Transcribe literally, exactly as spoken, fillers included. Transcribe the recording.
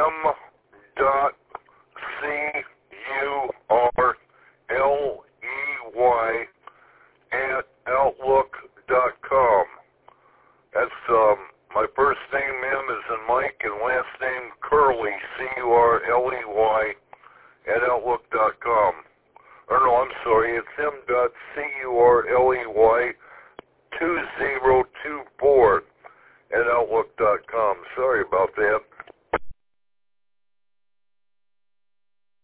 M. Dot C U R L E Y at outlook dot com. That's um, my first name M is in Mike and last name Curley, C U R L E Y at outlook dot com. Or no, I'm sorry, it's M. Dot C U R L E Y two zero two four at outlook dot com. Sorry about that.